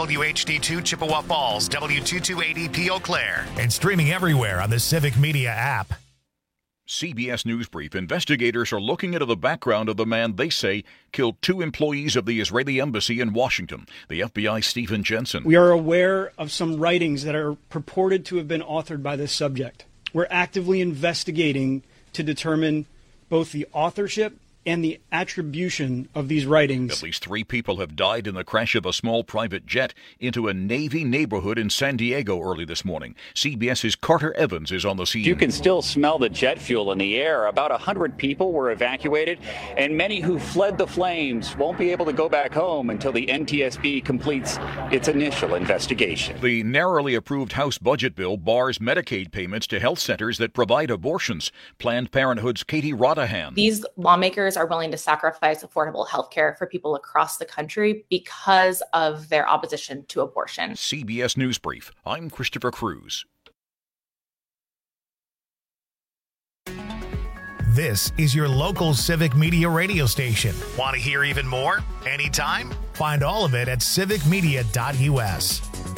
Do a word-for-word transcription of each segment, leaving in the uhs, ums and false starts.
W H D two Chippewa Falls, W two two eight zero P Eau Claire. And streaming everywhere on the Civic Media app. C B S News Brief. Investigators are looking into the background of the man they say killed two employees of the Israeli embassy in Washington. The F B I's Stephen Jensen. We are aware of some writings that are purported to have been authored by this subject. We're actively investigating to determine both the authorship and the attribution of these writings. At least three people have died in the crash of a small private jet into a Navy neighborhood in San Diego early this morning. CBS's Carter Evans is on the scene. You can still smell the jet fuel in the air. About one hundred people were evacuated, and many who fled the flames won't be able to go back home until the N T S B completes its initial investigation. The narrowly approved House budget bill bars Medicaid payments to health centers that provide abortions. Planned Parenthood's Katie Rodahan. These lawmakers are willing to sacrifice affordable health care for people across the country because of their opposition to abortion. C B S News Brief. I'm Christopher Cruz. This is your local Civic Media radio station. Want to hear even more? Anytime? Find all of it at civic media dot U S.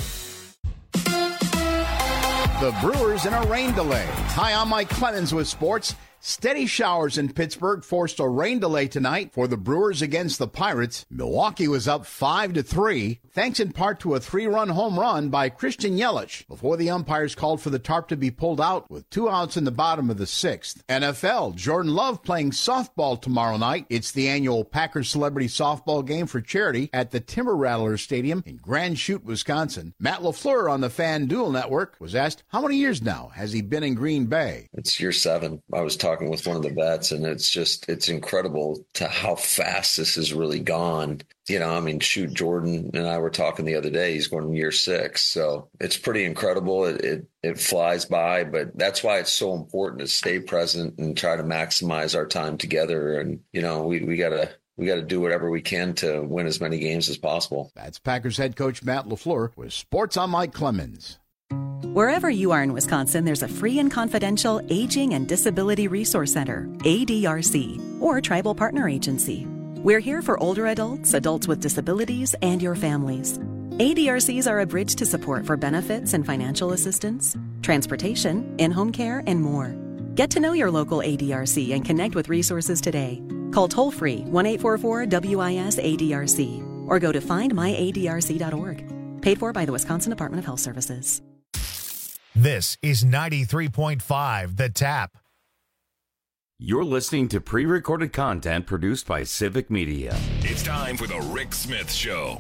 The Brewers in a rain delay. Hi, I'm Mike Clemens with sports. Steady showers in Pittsburgh forced a rain delay tonight for the Brewers against the Pirates. Milwaukee was up five to three, thanks in part to a three-run home run by Christian Yelich before the umpires called for the tarp to be pulled out with two outs in the bottom of the sixth. N F L, Jordan Love playing softball tomorrow night. It's the annual Packers Celebrity Softball Game for charity at the Timber Rattlers Stadium in Grand Chute, Wisconsin. Matt LaFleur on the FanDuel Network was asked how many years now has he been in Green Bay. It's year seven. I was talking with one of the vets, and it's just, it's incredible to how fast this has really gone. You know, I mean, shoot, Jordan and I were talking the other day, he's going year six. So it's pretty incredible. It, it, it flies by, but that's why it's so important to stay present and try to maximize our time together. And, you know, we, we got to, we got to do whatever we can to win as many games as possible. That's Packers head coach Matt LaFleur with Sports on Mike Clemens. Wherever you are in Wisconsin, there's a free and confidential Aging and Disability Resource Center, A D R C, or Tribal Partner Agency. We're here for older adults, adults with disabilities, and your families. A D R Cs are a bridge to support for benefits and financial assistance, transportation, in-home care, and more. Get to know your local A D R C and connect with resources today. Call toll-free one eight four four W I S A D R C or go to find my A D R C dot org. Paid for by the Wisconsin Department of Health Services. This is ninety-three point five The Tap. You're listening to pre-recorded content produced by Civic Media. It's time for the Rick Smith Show.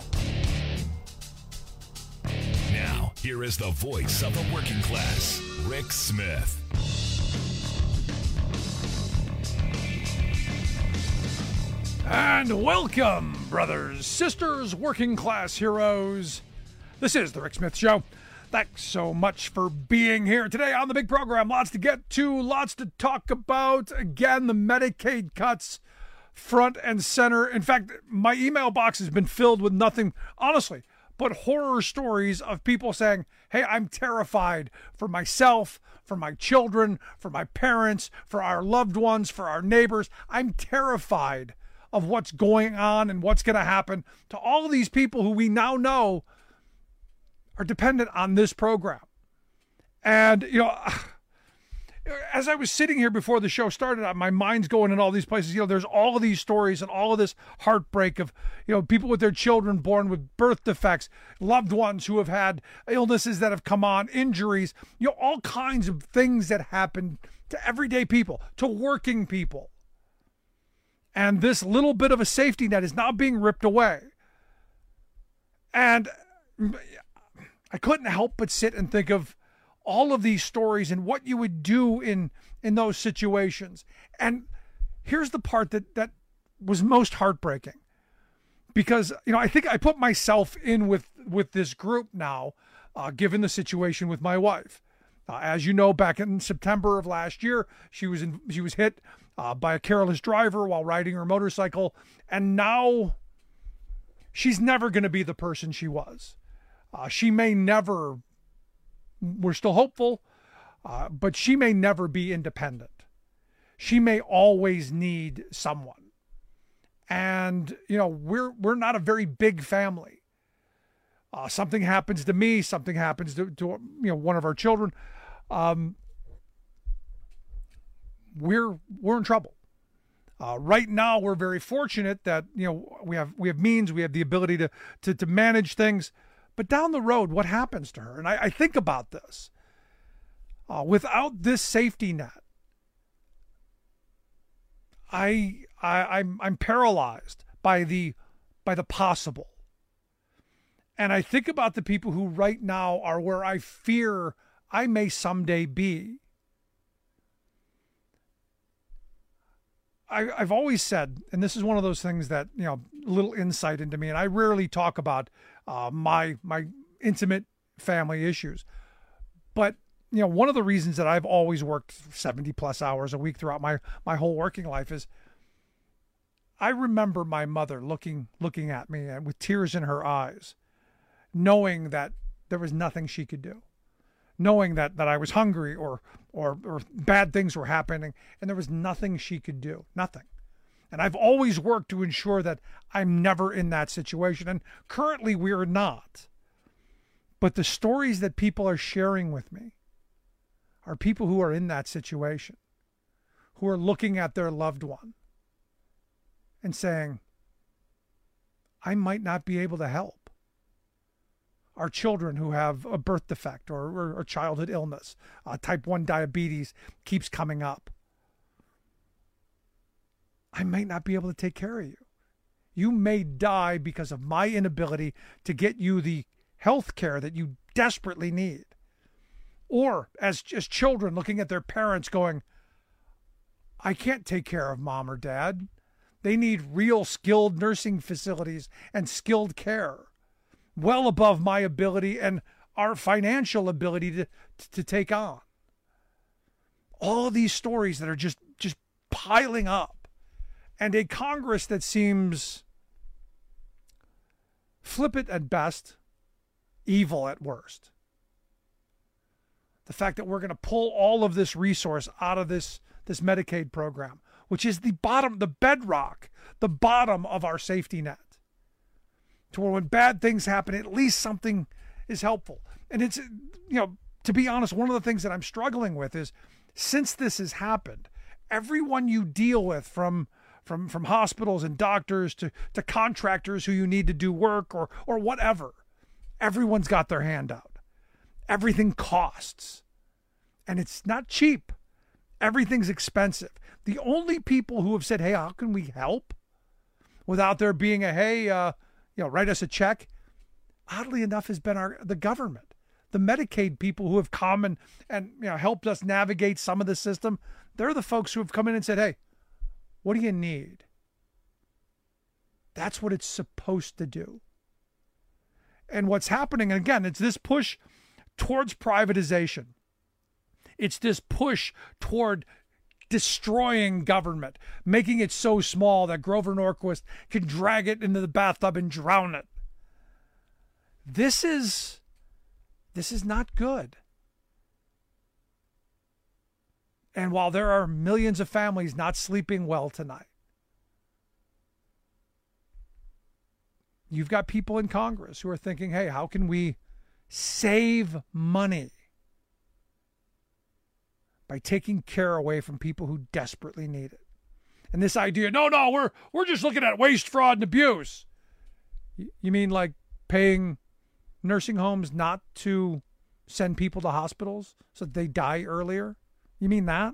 Now, here is the voice of the working class, Rick Smith. And welcome, brothers, sisters, working class heroes. This is the Rick Smith Show. Thanks so much for being here today on the big program. Lots to get to, lots to talk about. Again, the Medicaid cuts front and center. In fact, my email box has been filled with nothing, honestly, but horror stories of people saying, hey, I'm terrified for myself, for my children, for my parents, for our loved ones, for our neighbors. I'm terrified of what's going on and what's going to happen to all of these people who we now know are dependent on this program. And, you know, as I was sitting here before the show started, my mind's going in all these places. You know, there's all of these stories and all of this heartbreak of, you know, people with their children born with birth defects, loved ones who have had illnesses that have come on, injuries, you know, all kinds of things that happen to everyday people, to working people. And this little bit of a safety net is now being ripped away. And I couldn't help but sit and think of all of these stories and what you would do in, in those situations. And here's the part that, that was most heartbreaking. Because, you know, I think I put myself in with, with this group now, uh, given the situation with my wife. Uh, as you know, back in September of last year, she was in, she was hit uh, by a careless driver while riding her motorcycle. And now she's never going to be the person she was. Uh, she may never, we're still hopeful, uh, but she may never be independent. She may always need someone. And, you know, we're we're not a very big family. uh, something happens to me, something happens to, to you know one of our children, um, we're we're in trouble. Uh, right now, we're very fortunate that you know we have we have means, we have the ability to to, to manage things. But down the road, what happens to her? And I, I think about this. Uh, without this safety net, I, I I'm I'm paralyzed by the by the possible. And I think about the people who right now are where I fear I may someday be. I, I've always said, and this is one of those things that, you know, a little insight into me, and I rarely talk about uh, my my intimate family issues. But, you know, one of the reasons that I've always worked seventy plus hours a week throughout my, my whole working life is I remember my mother looking looking at me and with tears in her eyes, knowing that there was nothing she could do, knowing that, that I was hungry or, or or bad things were happening, and there was nothing she could do, nothing. And I've always worked to ensure that I'm never in that situation, and currently we're not. But the stories that people are sharing with me are people who are in that situation, who are looking at their loved one and saying, I might not be able to help. Our children who have a birth defect or, or, or childhood illness, uh, type one diabetes keeps coming up. I might not be able to take care of you. You may die because of my inability to get you the health care that you desperately need. Or as, as children looking at their parents going, I can't take care of mom or dad. They need real skilled nursing facilities and skilled care, well above my ability and our financial ability to, to take on. All these stories that are just, just piling up. And a Congress that seems flippant at best, evil at worst. The fact that we're going to pull all of this resource out of this, this Medicaid program, which is the bottom, the bedrock, the bottom of our safety net. To where when bad things happen, at least something is helpful. And it's, you know, to be honest, one of the things that I'm struggling with is since this has happened, everyone you deal with from from from hospitals and doctors to, to contractors who you need to do work or or whatever, everyone's got their hand out. Everything costs. And it's not cheap. Everything's expensive. The only people who have said, hey, how can we help? Without there being a, hey, uh, you know, write us a check, oddly enough, has been our the government. The Medicaid people who have come and, and you know helped us navigate some of the system, they're the folks who have come in and said, hey, what do you need? That's what it's supposed to do. And what's happening, and again, it's this push towards privatization. It's this push toward destroying government, making it so small that Grover Norquist can drag it into the bathtub and drown it. This is, this is not good. And while there are millions of families not sleeping well tonight, you've got people in Congress who are thinking, hey, how can we save money by taking care away from people who desperately need it? And this idea, no, no, we're we're just looking at waste, fraud, and abuse. You mean like paying nursing homes not to send people to hospitals so that they die earlier? You mean that?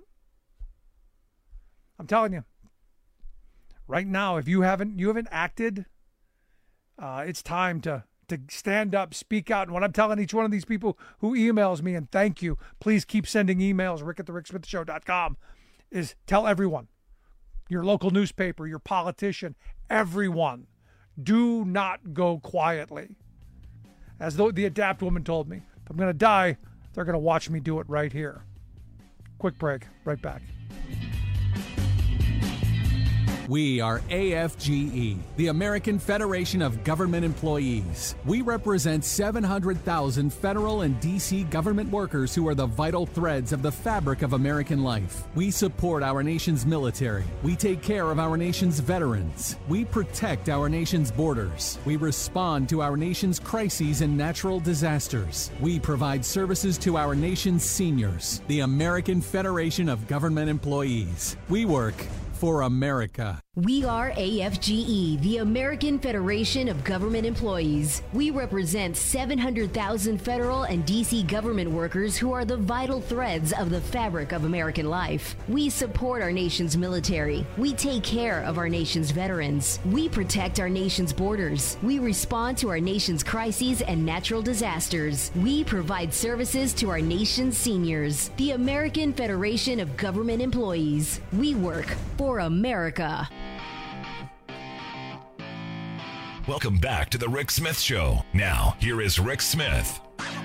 I'm telling you, right now, if you haven't you haven't acted, uh, it's time to to stand up, speak out. And what I'm telling each one of these people who emails me, and thank you, please keep sending emails, rick at the rick smith show dot com, is tell everyone, your local newspaper, your politician, everyone, do not go quietly. As though the Adapt woman told me, if I'm going to die, they're going to watch me do it right here. Quick break, right back. We are A F G E, the American Federation of Government Employees. We represent seven hundred thousand federal and D C government workers who are the vital threads of the fabric of American life. We support our nation's military. We take care of our nation's veterans. We protect our nation's borders. We respond to our nation's crises and natural disasters. We provide services to our nation's seniors. The American Federation of Government Employees. We work for America. We are A F G E, the American Federation of Government Employees. We represent seven hundred thousand federal and D C government workers who are the vital threads of the fabric of American life. We support our nation's military. We take care of our nation's veterans. We protect our nation's borders. We respond to our nation's crises and natural disasters. We provide services to our nation's seniors. The American Federation of Government Employees. We work for America. Welcome back to the Rick Smith Show. Now, here is Rick Smith.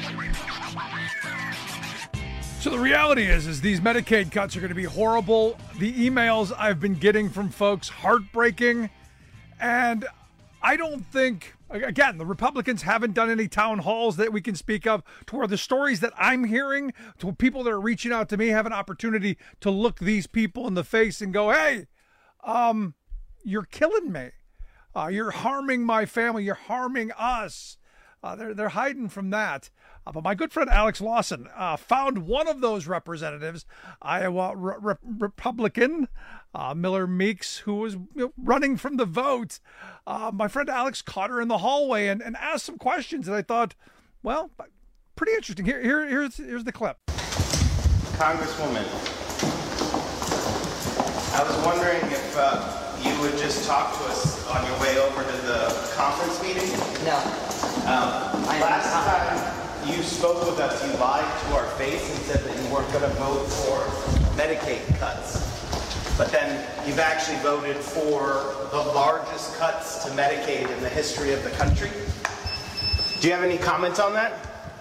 So the reality is, is these Medicaid cuts are going to be horrible. The emails I've been getting from folks, heartbreaking. And I don't think, again, the Republicans haven't done any town halls that we can speak of to where the stories that I'm hearing, to people that are reaching out to me, have an opportunity to look these people in the face and go, hey, um, you're killing me. Uh, you're harming my family. You're harming us. Uh, they're they're hiding from that. Uh, but my good friend Alex Lawson uh, found one of those representatives, Iowa re- re- Republican uh, Miller Meeks, who was you know, running from the vote. Uh, my friend Alex caught her in the hallway and, and asked some questions, and I thought, well, pretty interesting. Here, here here's here's the clip. Congresswoman, I was wondering if uh, you would just talk to us on your way over to the conference meeting? No. Um, last time you spoke with us, you lied to our face and said that you weren't going to vote for Medicaid cuts. But then you've actually voted for the largest cuts to Medicaid in the history of the country. Do you have any comments on that?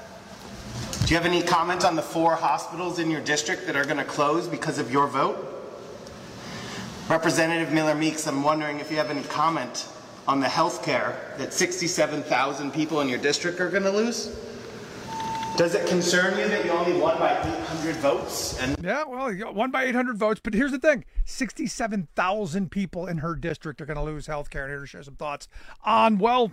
Do you have any comment on the four hospitals in your district that are going to close because of your vote? Representative Miller Meeks, I'm wondering if you have any comment on the health care that sixty-seven thousand people in your district are going to lose? Does it concern you that you only won by eight hundred votes? And yeah, well, you won by eight hundred votes, but here's the thing. sixty-seven thousand people in her district are going to lose health care. And here to share some thoughts on, well,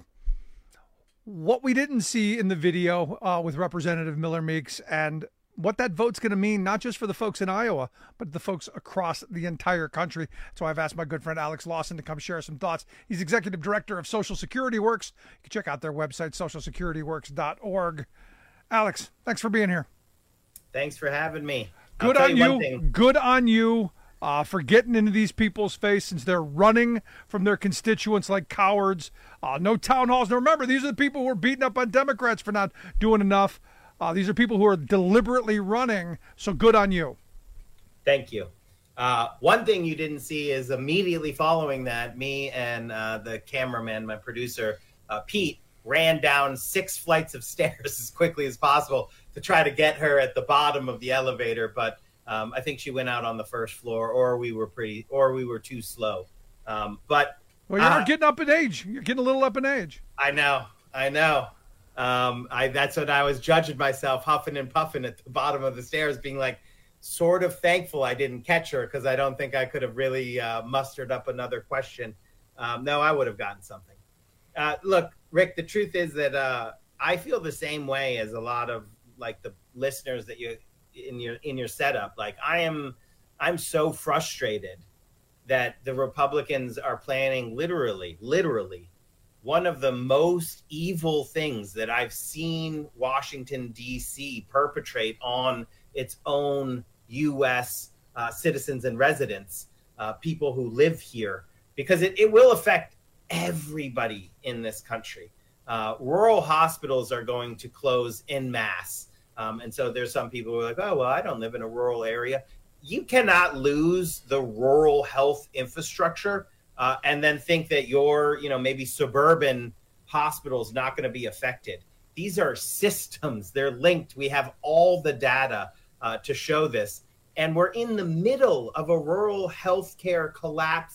what we didn't see in the video uh, with Representative Miller Meeks and what that vote's going to mean, not just for the folks in Iowa, but the folks across the entire country. So I've asked my good friend Alex Lawson to come share some thoughts. He's executive director of Social Security Works. You can check out their website, social security works dot org. Alex, thanks for being here. Thanks for having me. Good on you. you good on you uh, for getting into these people's face since they're running from their constituents like cowards. Uh, no town halls. Now remember, these are the people who are beating up on Democrats for not doing enough. Uh, these are people who are deliberately running, so good on you. Thank you. Uh, one thing you didn't see is immediately following that, me and uh, the cameraman, my producer, uh, Pete, ran down six flights of stairs as quickly as possible to try to get her at the bottom of the elevator. But um, I think she went out on the first floor, or we were pretty, or we were too slow. Um, but well, you're uh, getting up in age. You're getting a little up in age. I know. I know. Um, I, that's when I was judging myself, huffing and puffing at the bottom of the stairs, being like, sort of thankful I didn't catch her because I don't think I could have really uh, mustered up another question. Um, no, I would have gotten something. Uh, look, Rick, the truth is that uh, I feel the same way as a lot of like the listeners that you in your in your setup. Like I am, I'm so frustrated that the Republicans are planning literally, literally. one of the most evil things that I've seen Washington, D C perpetrate on its own U S uh, citizens and residents, uh, people who live here, because it, it will affect everybody in this country. Uh, rural hospitals are going to close en masse. Um, and so there's some people who are like, oh, well, I don't live in a rural area. You cannot lose the rural health infrastructure uh, and then think that your, you know, maybe suburban hospital is not going to be affected. These are systems. They're linked. We have all the data uh, to show this. And we're in the middle of a rural healthcare collapse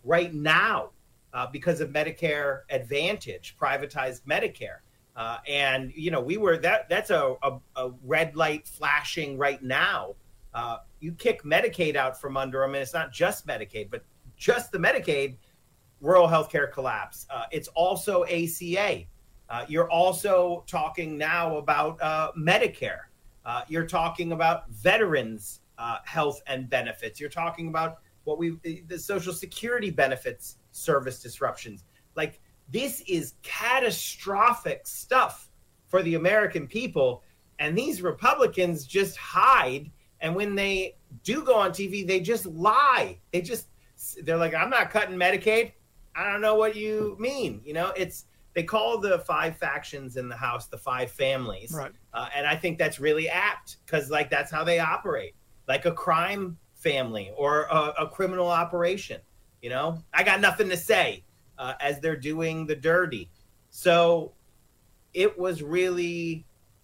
right now uh, because of Medicare Advantage, privatized Medicare. Uh, and, you know, we were that that's a, a, a red light flashing right now. Uh, you kick Medicaid out from under them, and it's not just Medicaid, but just the Medicaid, rural healthcare collapse. Uh, it's also A C A. Uh, you're also talking now about uh, Medicare. Uh, you're talking about veterans' uh, health and benefits. You're talking about what we the Social Security benefits service disruptions. Like, this is catastrophic stuff for the American people. And these Republicans just hide. And when they do go on T V, they just lie. They just, they're like, I'm not cutting Medicaid. I don't know what you mean. You know, it's, they call the five factions in the House the five families. Right. Uh, and I think that's really apt because, like, that's how they operate, like a crime family or a, a criminal operation. You know, I got nothing to say. Uh, as they're doing the dirty. So it was really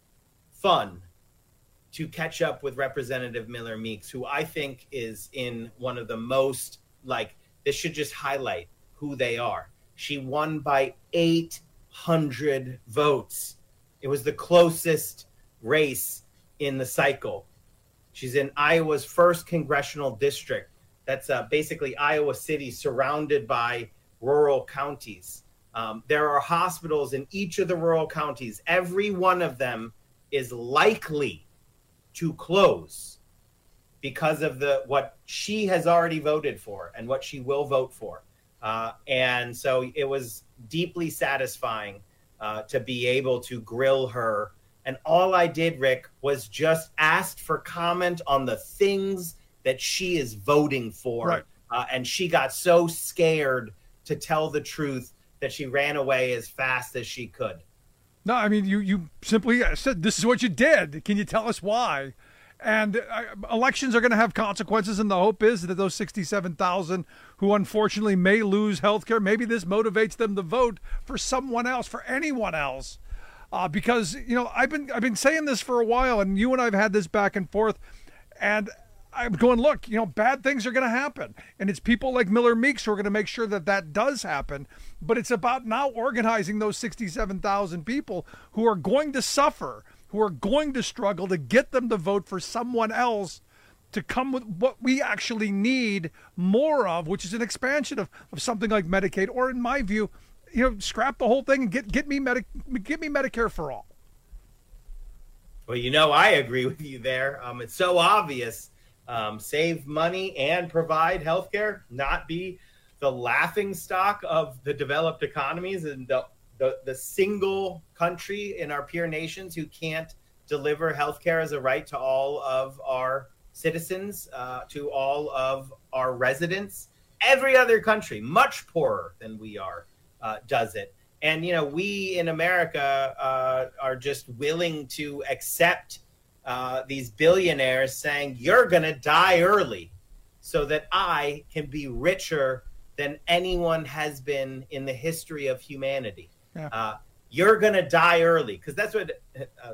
fun to catch up with Representative Miller Meeks, who I think is in one of the most, like, this should just highlight who they are. She won by eight hundred votes. It was the closest race in the cycle. She's in Iowa's first congressional district. That's uh, basically Iowa City surrounded by rural counties. Um, there are hospitals in each of the rural counties. Every one of them is likely to close because of the what she has already voted for and what she will vote for. Uh, and so it was deeply satisfying uh, to be able to grill her. And all I did, Rick, was just asked for comment on the things that she is voting for. Right. Uh, and she got so scared to tell the truth that she ran away as fast as she could. No, I mean, you, you simply said, this is what you did. Can you tell us why? And uh, elections are going to have consequences, and the hope is that those sixty-seven thousand who unfortunately may lose health care, maybe this motivates them to vote for someone else, for anyone else. Uh, because, you know, I've been I've been saying this for a while, and you and I have had this back and forth, and I'm going, look, you know, bad things are going to happen. And it's people like Miller Meeks who are going to make sure that that does happen. But it's about now organizing those sixty-seven thousand people who are going to suffer, who are going to struggle, to get them to vote for someone else to come with what we actually need more of, which is an expansion of, of something like Medicaid, or in my view, you know, scrap the whole thing and get, get me Medi- get me Medicare for all. Well, you know, I agree with you there. Um, it's so obvious. Um, save money and provide health care, not be the laughing stock of the developed economies and the, the, the single country in our peer nations who can't deliver health care as a right to all of our citizens, uh, to all of our residents. Every other country, much poorer than we are, uh, does it. And, you know, we in America uh, are just willing to accept Uh, these billionaires saying, you're going to die early so that I can be richer than anyone has been in the history of humanity. Yeah. Uh, you're going to die early because that's what uh,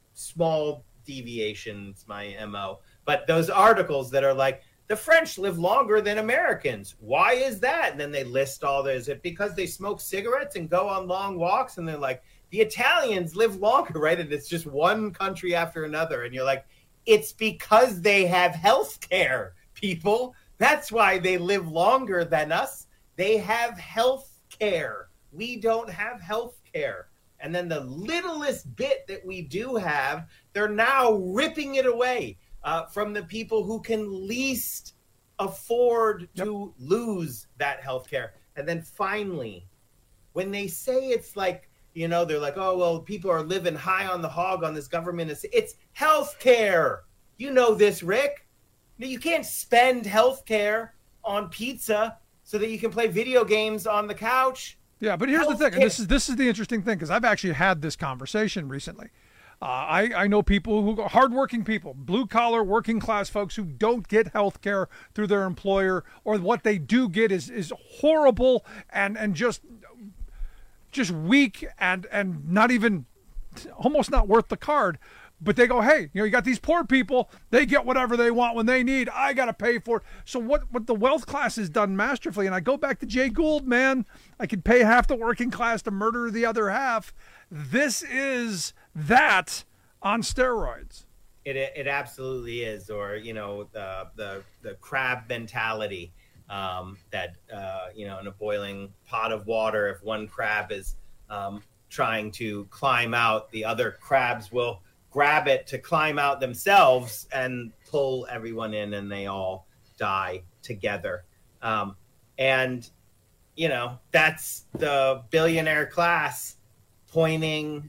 small deviations, my M O. But those articles that are like, the French live longer than Americans. Why is that? And then they list all those. Is it because they smoke cigarettes and go on long walks? And they're like, the Italians live longer, right? And it's just one country after another. And you're like, it's because they have health care, people. That's why they live longer than us. They have health care. We don't have health care. And then the littlest bit that we do have, they're now ripping it away uh, from the people who can least afford to yep. lose that health care. And then finally, when they say it's like, you know, they're like, oh, well, people are living high on the hog on this government. It's, it's health care. You know this, Rick. You can't spend health care on pizza so that you can play video games on the couch. Yeah, but here's health the thing. care. And this is this is the interesting thing, because I've actually had this conversation recently. Uh, I, I know people who are hardworking people, blue-collar, working-class folks who don't get health care through their employer, or what they do get is is horrible and, and just... just weak and and not even almost not worth the card. But they go, hey, you know, you got these poor people. They get whatever they want when they need. I got to pay for it. So what, what the wealth class has done masterfully, and I go back to Jay Gould, man, I could pay half the working class to murder the other half. This is that on steroids. It it absolutely is. Or, you know, the the, the crab mentality um, that, uh, you know, in a boiling pot of water, if one crab is um, trying to climb out, the other crabs will grab it to climb out themselves and pull everyone in, and they all die together. Um, and, you know, that's the billionaire class pointing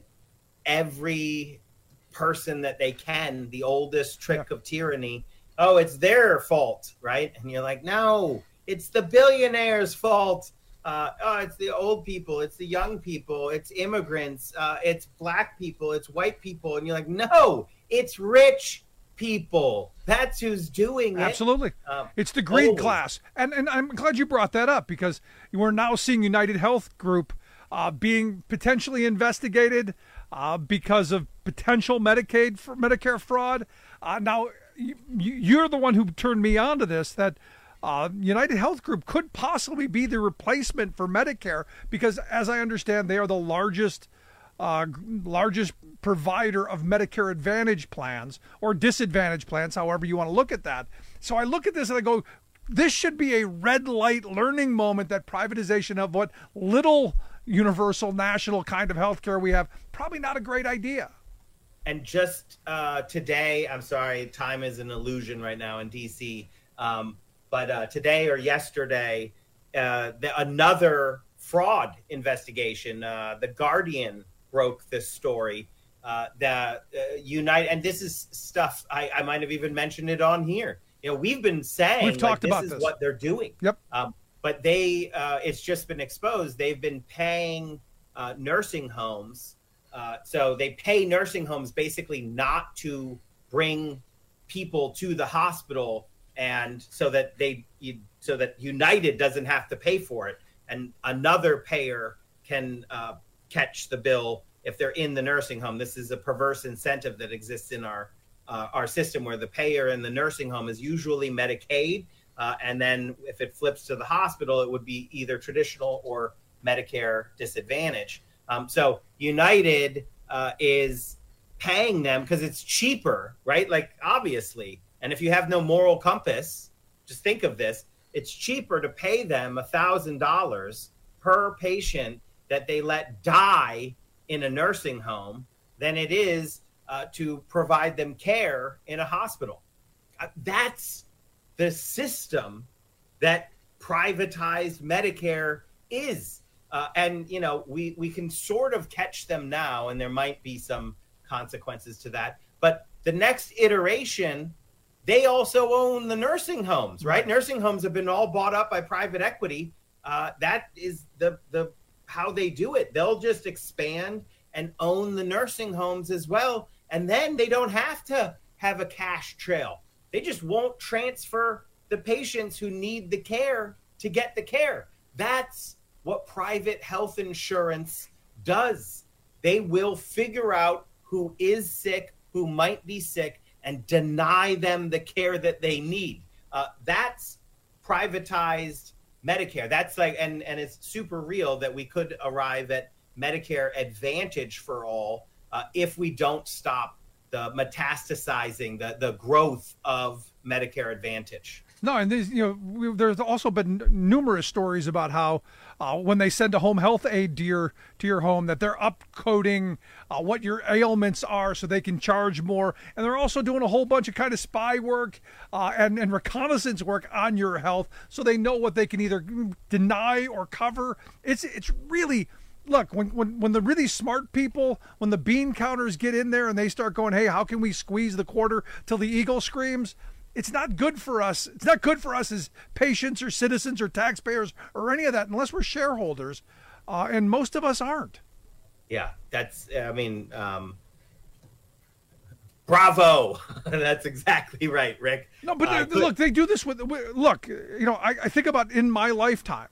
every person that they can, the oldest trick yeah. of tyranny. Oh, it's their fault, right? And you're like, no, it's the billionaires' fault. Uh, oh, it's the old people, it's the young people, it's immigrants, uh, it's black people, it's white people. And you're like, no, it's rich people. That's who's doing it. Absolutely. Um, it's the greed oh. class. And and I'm glad you brought that up, because we're now seeing United Health Group uh, being potentially investigated uh, because of potential Medicaid for Medicare fraud. Uh, now, you, you're the one who turned me on to this, that Uh, United Health Group could possibly be the replacement for Medicare, because, as I understand, they are the largest uh, largest provider of Medicare Advantage plans, or disadvantage plans, however you want to look at that. So I look at this and I go, this should be a red light learning moment, that privatization of what little universal national kind of healthcare we have, probably not a great idea. And just uh, today, I'm sorry, time is an illusion right now in D C, um, But uh, today or yesterday, uh, the, another fraud investigation, uh, The Guardian broke this story. Uh, that uh, United, and this is stuff I, I might have even mentioned it on here. You know, we've been saying we've talked like, this about is this. what they're doing. Yep. Um, but they, uh, it's just been exposed. They've been paying uh, nursing homes. Uh, so they pay nursing homes basically not to bring people to the hospital, and so that they, so that United doesn't have to pay for it, and another payer can uh, catch the bill if they're in the nursing home. This is a perverse incentive that exists in our uh, our system, where the payer in the nursing home is usually Medicaid, uh, and then if it flips to the hospital, it would be either traditional or Medicare disadvantage. Um, so United uh, is paying them because it's cheaper, right? Like, obviously. And if you have no moral compass, just think of this. It's cheaper to pay them one thousand dollars per patient that they let die in a nursing home than it is uh, to provide them care in a hospital. Uh, that's the system that privatized Medicare is. Uh, and, you know, we, we can sort of catch them now, and there might be some consequences to that. But the next iteration, they also own the nursing homes, right? Nursing homes have been all bought up by private equity. Uh, that is the the how they do it. They'll just expand and own the nursing homes as well. And then they don't have to have a cash trail. They just won't transfer the patients who need the care to get the care. That's what private health insurance does. They will figure out who is sick, who might be sick, and deny them the care that they need. Uh, that's privatized Medicare. That's like, and, and it's super real that we could arrive at Medicare Advantage for all uh, if we don't stop the metastasizing, the, the growth of Medicare Advantage. No, and these, you know, we, there's also been numerous stories about how uh, when they send a home health aide to your to your home, that they're upcoding uh, what your ailments are so they can charge more, and they're also doing a whole bunch of kind of spy work uh, and and reconnaissance work on your health, so they know what they can either deny or cover. It's it's really. Look, when, when when the really smart people, when the bean counters get in there and they start going, hey, how can we squeeze the quarter till the eagle screams? It's not good for us. It's not good for us as patients or citizens or taxpayers or any of that, unless we're shareholders. Uh, and most of us aren't. Yeah, that's, I mean, um, bravo. That's exactly right, Rick. No, but uh, look, they do this with, with look, you know, I, I think about in my lifetime,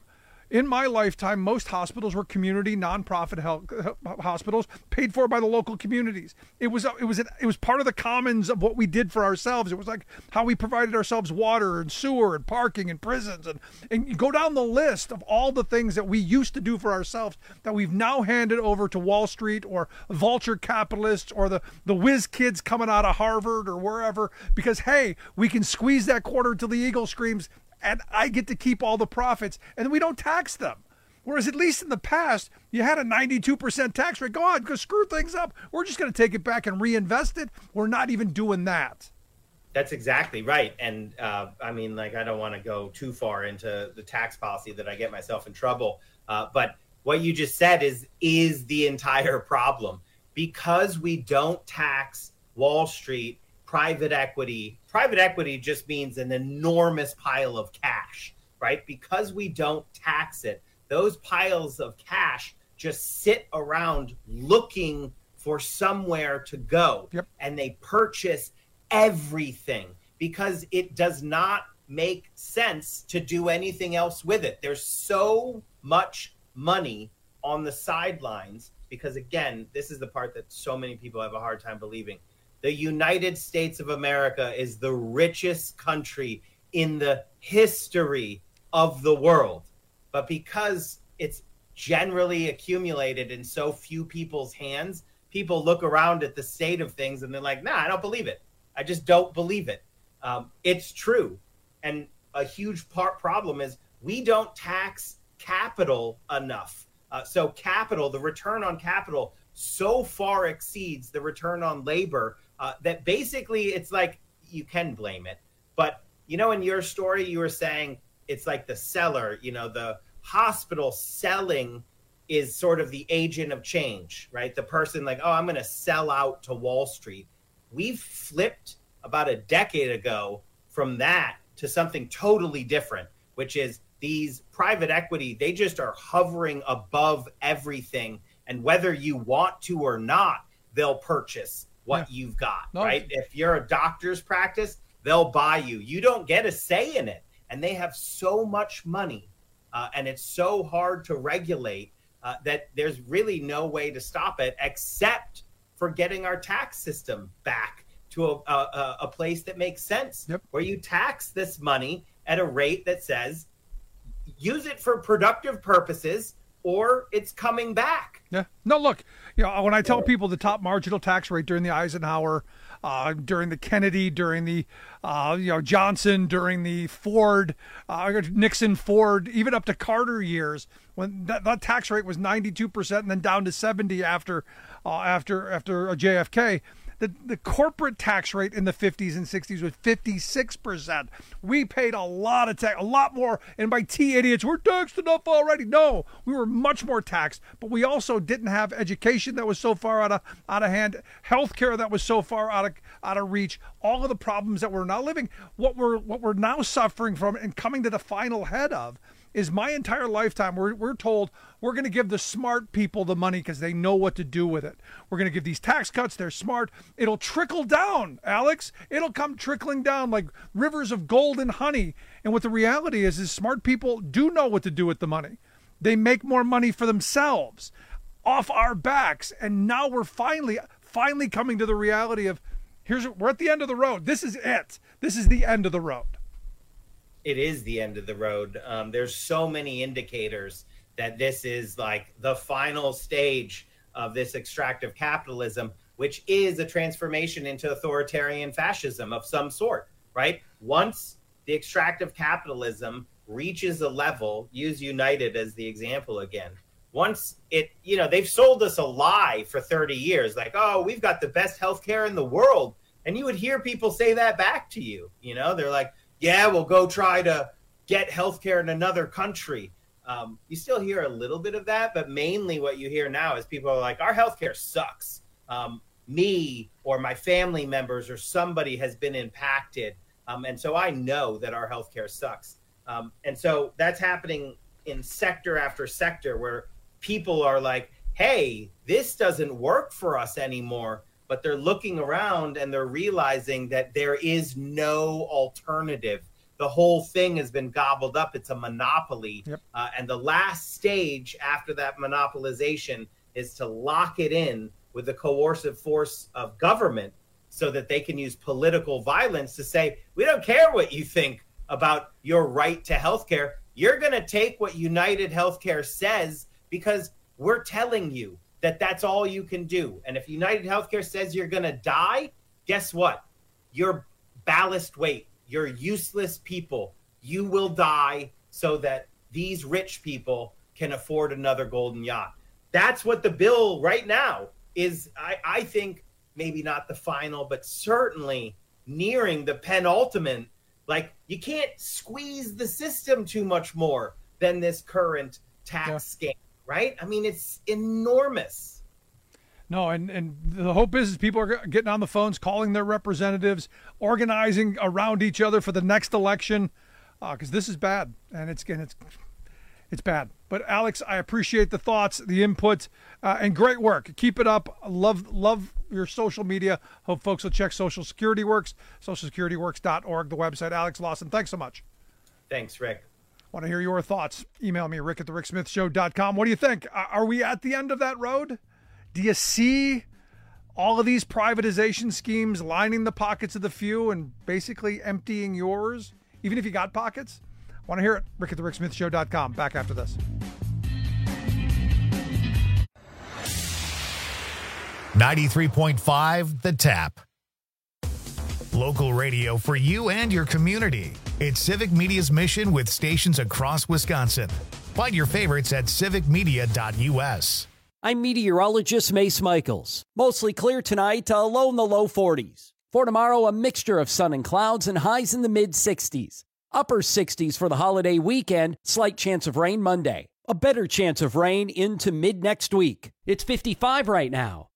In my lifetime, most hospitals were community, nonprofit health hospitals paid for by the local communities. It was it was it was part of the commons of what we did for ourselves. It was like how we provided ourselves water and sewer and parking and prisons, and and you go down the list of all the things that we used to do for ourselves that we've now handed over to Wall Street or vulture capitalists or the the whiz kids coming out of Harvard or wherever, because hey, we can squeeze that quarter till the eagle screams, and I get to keep all the profits, and we don't tax them. Whereas at least in the past, you had a ninety-two percent tax rate. Go on, go screw things up. We're just going to take it back and reinvest it. We're not even doing that. That's exactly right. And uh, I mean, like, I don't want to go too far into the tax policy that I get myself in trouble. Uh, but what you just said is, is the entire problem. Because we don't tax Wall Street, private equity. Private equity just means an enormous pile of cash, right? Because we don't tax it, those piles of cash just sit around looking for somewhere to go. Yep. And they purchase everything because it does not make sense to do anything else with it. There's so much money on the sidelines because, again, this is the part that so many people have a hard time believing. The United States of America is the richest country in the history of the world. But because it's generally accumulated in so few people's hands, people look around at the state of things and they're like, nah, I don't believe it. I just don't believe it. Um, it's true. And a huge part problem is we don't tax capital enough. Uh, so capital, the return on capital, so far exceeds the return on labor uh, that basically it's like you can blame it. But, you know, in your story, you were saying it's like the seller, you know, the hospital selling is sort of the agent of change, right? The person like, oh, I'm going to sell out to Wall Street. We've flipped about a decade ago from that to something totally different, which is these private equity, they just are hovering above everything. And whether you want to or not, they'll purchase what yeah. you've got, no. right? If you're a doctor's practice, they'll buy you. You don't get a say in it. And they have so much money uh, and it's so hard to regulate uh, that there's really no way to stop it except for getting our tax system back to a, a, a place that makes sense, yep. where you tax this money at a rate that says, use it for productive purposes or it's coming back. Yeah. No, look, you know, when I tell people the top marginal tax rate during the Eisenhower, uh, during the Kennedy, during the, uh, you know, Johnson, during the Ford, uh, Nixon, Ford, even up to Carter years, when that, that tax rate was ninety-two percent and then down to seventy after, uh, after, after J F K. The, the corporate tax rate in the fifties and sixties was fifty-six percent. We paid a lot of tax, a lot more. And by T idiots, we're taxed enough already. No, we were much more taxed, but we also didn't have education that was so far out of out of hand, healthcare that was so far out of out of reach. All of the problems that we're now living, what we're what we're now suffering from and coming to the final head of, is my entire lifetime we're, we're told we're going to give the smart people the money because they know what to do with it. We're going to give these tax cuts. They're smart. It'll trickle down, Alex. It'll come trickling down like rivers of gold and honey. And what the reality is, is smart people do know what to do with the money. They make more money for themselves off our backs. And now we're finally, finally coming to the reality of here's, we're at the end of the road. This is it. This is the end of the road. It is the end of the road. Um, there's so many indicators that this is like the final stage of this extractive capitalism, which is a transformation into authoritarian fascism of some sort, right? Once the extractive capitalism reaches a level, use United as the example again. Once it, you know, they've sold us a lie for thirty years, like, oh, we've got the best healthcare in the world. And you would hear people say that back to you. You know, they're like, yeah, we'll go try to get healthcare in another country. Um, you still hear a little bit of that, but mainly what you hear now is people are like, our healthcare sucks. Um, me or my family members or somebody has been impacted. Um, and so I know that our healthcare sucks. Um, and so that's happening in sector after sector where people are like, hey, this doesn't work for us anymore. But they're looking around and they're realizing that there is no alternative. the whole thing has been gobbled up. It's a monopoly. Yep. Uh, and the last stage after that monopolization is to lock it in with the coercive force of government so that they can use political violence to say, we don't care what you think about your right to healthcare. You're going to take what United Healthcare says because we're telling you that that's all you can do. And if United Healthcare says you're going to die, guess what? You're ballast weight. You're useless people. You will die so that these rich people can afford another golden yacht. That's what the bill right now is. I, I think maybe not the final, but certainly nearing the penultimate. Like, you can't squeeze the system too much more than this current tax yeah. scam, right? I mean, it's enormous. No, and, and the hope is, is people are getting on the phones, calling their representatives, organizing around each other for the next election, because uh, this is bad, and it's it's it's bad. But Alex, I appreciate the thoughts, the input, uh, and great work. Keep it up. Love love your social media. Hope folks will check Social Security Works, social security works dot org, the website. Alex Lawson, thanks so much. Thanks, Rick. Want to hear your thoughts? Email me, rick at the rick smith show dot com. What do you think? Are we at the end of that road? Do you see all of these privatization schemes lining the pockets of the few and basically emptying yours, even if you got pockets? Want to hear it? rick at the rick smith show dot com. Back after this. ninety-three point five The Tap. Local radio for you and your community. It's Civic Media's mission with stations across Wisconsin. Find your favorites at civic media dot u s. I'm meteorologist Mace Michaels. Mostly clear tonight, a low in the low forties. For tomorrow, a mixture of sun and clouds and highs in the mid-sixties. Upper sixties for the holiday weekend, slight chance of rain Monday. A better chance of rain into mid-next week. It's fifty-five right now.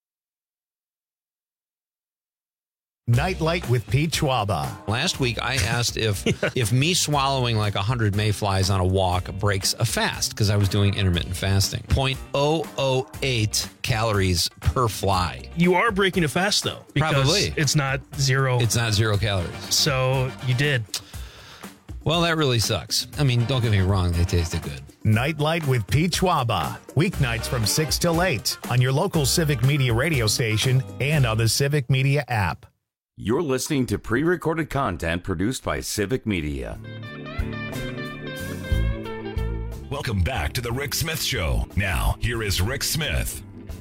Nightlight with Pete Schwaba. Last week, I asked if if me swallowing like one hundred mayflies on a walk breaks a fast, because I was doing intermittent fasting. zero point zero zero eight calories per fly. You are breaking a fast, though. Because Probably. It's not zero. It's not zero calories. So you did. Well, that really sucks. I mean, don't get me wrong. They tasted good. Nightlight with Pete Schwaba. Weeknights from six till eight on your local Civic Media radio station and on the Civic Media app. You're listening to pre-recorded content produced by Civic Media. Welcome back to the Rick Smith Show. Now, here is Rick Smith.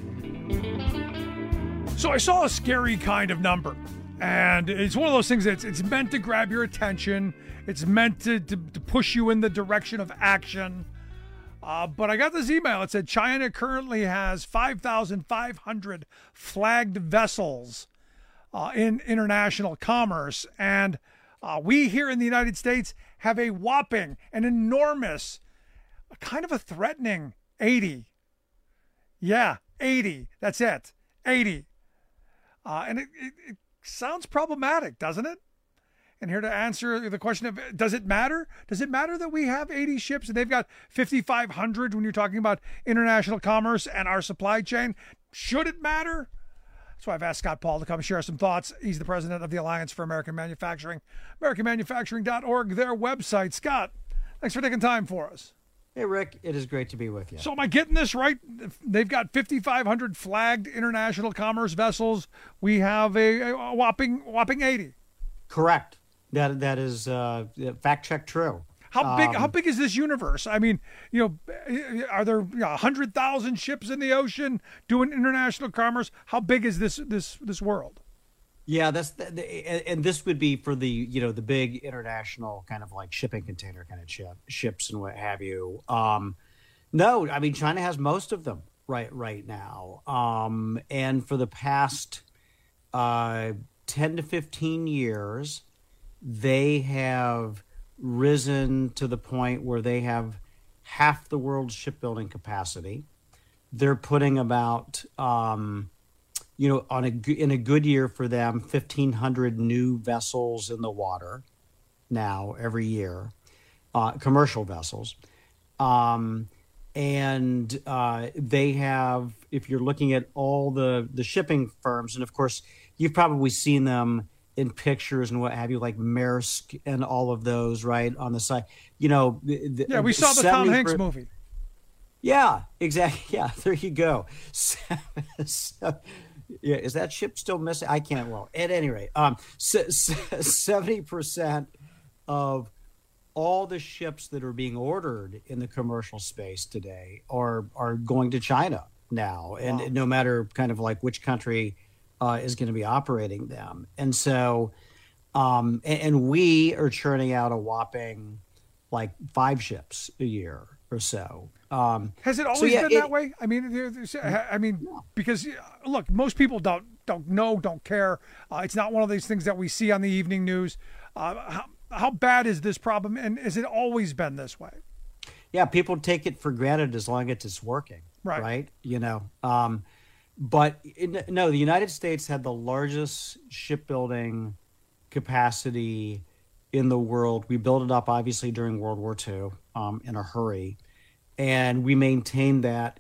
So I saw a scary kind of number, and it's one of those things that's it's meant to grab your attention. It's meant to, to, to push you in the direction of action. Uh, but I got this email. It said China currently has five thousand five hundred flagged vessels Uh, in international commerce. And uh, we here in the United States have a whopping, an enormous, a kind of a threatening eighty. Yeah, eighty. That's it. eighty. Uh, and it, it, it sounds problematic, doesn't it? And here to answer the question of, does it matter? Does it matter that we have eighty ships and they've got fifty-five hundred when you're talking about international commerce and our supply chain? Should it matter? So I've asked Scott Paul to come share some thoughts. He's the president of the Alliance for American Manufacturing, american manufacturing dot org, their website. Scott, thanks for taking time for us. Hey, Rick, it is great to be with you. So am I getting this right? They've got fifty-five hundred flagged international commerce vessels. We have a, a whopping whopping eighty. Correct. That That is uh, fact check true. How big? Um, how big is this universe? I mean, you know, are there you know, a hundred thousand ships in the ocean doing international commerce? How big is this this this world? Yeah, that's the, the, and this would be for the you know the big international kind of like shipping container kind of ship, ships and what have you. Um, no, I mean China has most of them right right now, um, and for the past uh, ten to fifteen years, they have risen to the point where they have half the world's shipbuilding capacity. They're putting about, um, you know, on a in a good year for them, fifteen hundred new vessels in the water now every year, uh, commercial vessels. Um, and uh, they have, if you're looking at all the, the shipping firms, and of course, you've probably seen them in pictures and what have you, like Maersk and all of those, right, on the side. You know, the, yeah, we saw the Tom Hanks movie. Yeah, exactly. Yeah, there you go. So, so, yeah, is that ship still missing? I can't. Well, at any rate, um, seventy percent of all the ships that are being ordered in the commercial space today are are going to China now, and wow. no matter kind of like which country uh, is going to be operating them, and so, um, and, and we are churning out a whopping like five ships a year or so. Um, Has it always so yeah, been it, that way? I mean, I mean, because look, most people don't don't know, don't care. Uh, it's not one of these things that we see on the evening news. Uh, how, how bad is this problem, and has it always been this way? Yeah, people take it for granted as long as it's working, right? right? You know, um, but it, no, the United States had the largest shipbuilding capacity in the world. We built it up, obviously, during World War Two um, in a hurry. And we maintained that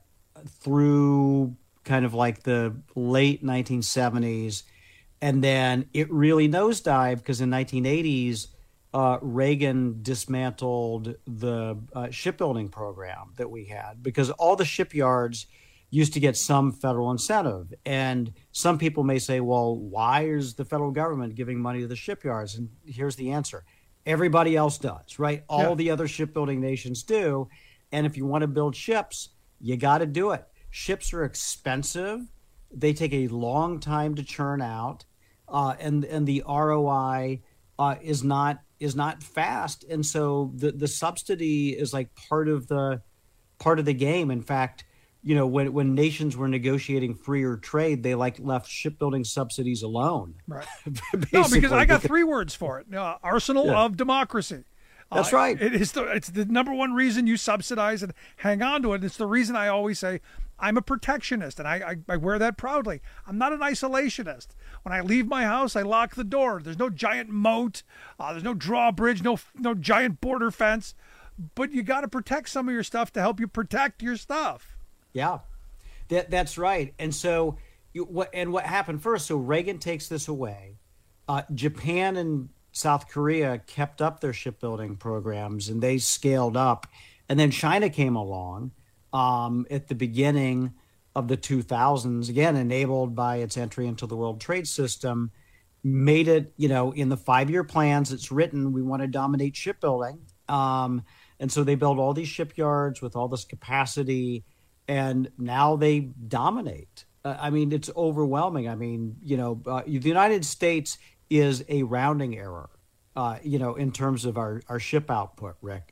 through kind of like the late nineteen seventies. And then it really nosedived because in nineteen eighties, uh, Reagan dismantled the uh, shipbuilding program that we had because all the shipyards used to get some federal incentive. And some people may say, well, why is the federal government giving money to the shipyards? And here's the answer. Everybody else does, right? All yeah. the other shipbuilding nations do. And if you want to build ships, you got to do it. Ships are expensive. They take a long time to churn out. Uh, and, and the R O I uh, is not is not fast. And so the, the subsidy is like part of the part of the game. In fact, you know, when, when nations were negotiating freer trade, they like left shipbuilding subsidies alone. Right. No, because I got three words for it. Uh, arsenal yeah. of democracy. That's uh, right. It is the, it's the number one reason you subsidize and hang on to it. It's the reason I always say I'm a protectionist, and I, I, I wear that proudly. I'm not an isolationist. When I leave my house, I lock the door. There's no giant moat. Uh, there's no drawbridge, no no giant border fence. But you got to protect some of your stuff to help you protect your stuff. Yeah, that that's right. And so, you, what and what happened first? So Reagan takes this away. Uh, Japan and South Korea kept up their shipbuilding programs and they scaled up. And then China came along um, at the beginning of the two thousands, again, enabled by its entry into the World Trade System, made it, you know, in the five-year plans, it's written, we want to dominate shipbuilding. Um, and so they build all these shipyards with all this capacity, and now they dominate. Uh, I mean, it's overwhelming. I mean, you know, uh, the United States is a rounding error, uh, you know, in terms of our, our ship output, Rick,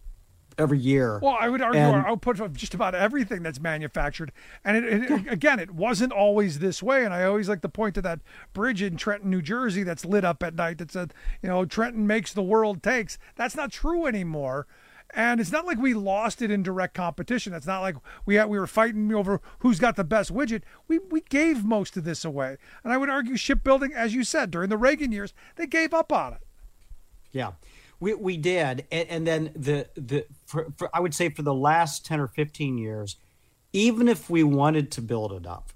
every year. Well, I would argue and, our output of just about everything that's manufactured. And it, it, yeah. again, it wasn't always this way. And I always like to point to that bridge in Trenton, New Jersey that's lit up at night that said, you know, Trenton makes, the world takes. That's not true anymore. And it's not like we lost it in direct competition. It's not like we had, we were fighting over who's got the best widget. We we gave most of this away. And I would argue shipbuilding, as you said, during the Reagan years, they gave up on it. Yeah, we we did. And, and then the the for, for, I would say for the last ten or fifteen years, even if we wanted to build it up,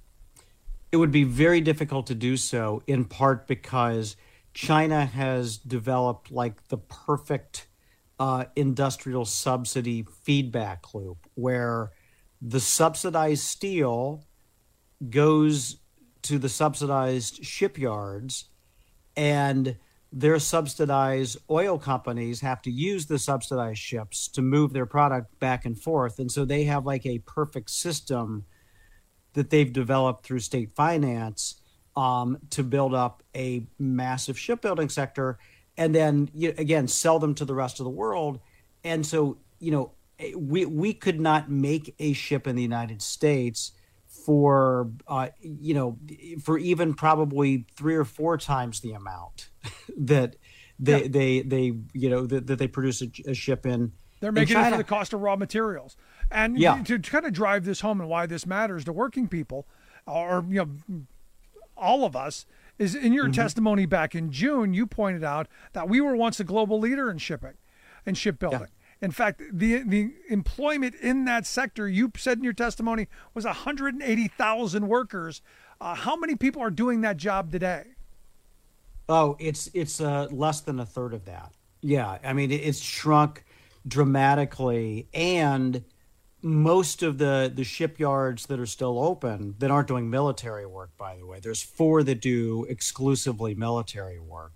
it would be very difficult to do so, in part because China has developed like the perfect Uh, industrial subsidy feedback loop where the subsidized steel goes to the subsidized shipyards and their subsidized oil companies have to use the subsidized ships to move their product back and forth. And so they have like a perfect system that they've developed through state finance um, to build up a massive shipbuilding sector. And then, you, again, sell them to the rest of the world. And so, you know, we we could not make a ship in the United States for, uh, you know, for even probably three or four times the amount that they, yeah. they, they you know, that, that they produce a, a ship in. They're making in it for the cost of raw materials. And yeah. to, to kind of drive this home and why this matters to working people, or, you know, all of us, is in your mm-hmm. testimony back in June, you pointed out that we were once a global leader in shipping and shipbuilding. Yeah. In fact, the the employment in that sector, you said in your testimony, was one hundred eighty thousand workers. Uh, how many people are doing that job today? Oh, it's it's uh, less than a third of that. Yeah, I mean, it's shrunk dramatically, and most of the the shipyards that are still open that aren't doing military work, by the way, there's four that do exclusively military work,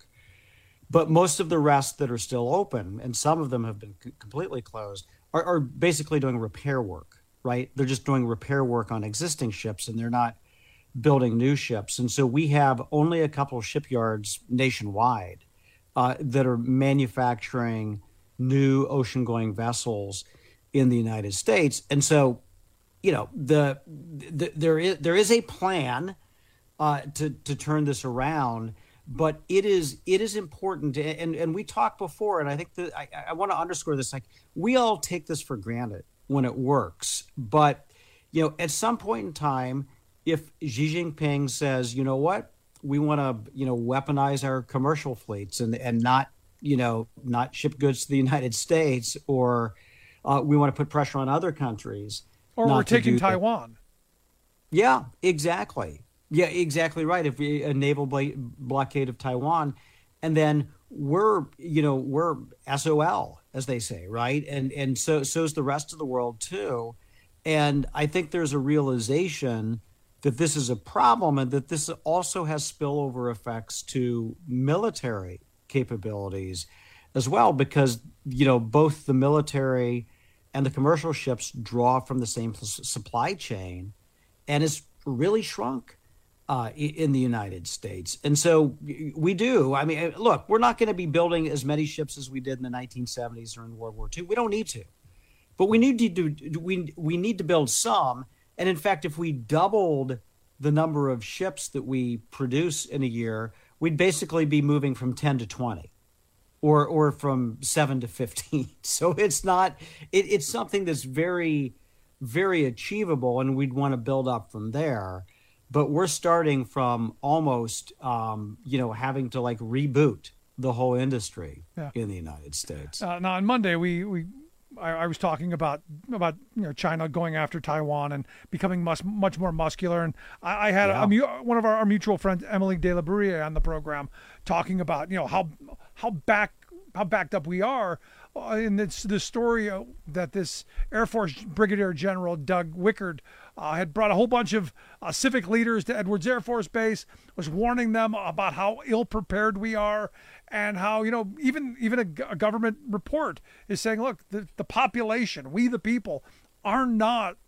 but most of the rest that are still open, and some of them have been c- completely closed, are, are basically doing repair work, right? They're just doing repair work on existing ships, and they're not building new ships. And so we have only a couple of shipyards nationwide uh, that are manufacturing new ocean-going vessels in the United States. And so, you know, the, the there is there is a plan uh, to to turn this around, but it is it is important. And and we talked before, and I think that I, I want to underscore this. Like, we all take this for granted when it works, but you know, at some point in time, if Xi Jinping says, you know what, we want to you know weaponize our commercial fleets and and not you know not ship goods to the United States, or Uh, we want to put pressure on other countries. Or we're taking Taiwan. That. Yeah, exactly. Yeah, exactly right. If we a naval bla- blockade of Taiwan, and then we're, you know, we're S O L, as they say, right? And and so so's the rest of the world too. And I think there's a realization that this is a problem, and that this also has spillover effects to military capabilities as well, because you know both the military and the commercial ships draw from the same supply chain, and it's really shrunk uh, in the United States. And so we do. I mean, look, we're not going to be building as many ships as we did in the nineteen seventies or in World War Two. We don't need to, but we need to do. We we need to build some. And in fact, if we doubled the number of ships that we produce in a year, we'd basically be moving from ten to twenty. Or, or from seven to fifteen. So it's not, it, it's something that's very, very achievable, and we'd want to build up from there. But we're starting from almost, um, you know, having to like reboot the whole industry yeah. in the United States. Uh, now on Monday, we, we, I, I was talking about, about, you know, China going after Taiwan and becoming much, much more muscular. And I, I had yeah. a, one of our, our mutual friends, Emily De La Bruyere, on the program talking about, you know, how, how back, how backed up we are. Uh, and it's the story uh, that this Air Force Brigadier General Doug Wickard uh, had brought a whole bunch of uh, civic leaders to Edwards Air Force Base, was warning them about how ill prepared we are, and how, you know, even even a, a government report is saying, look, the, the population, we the people, are not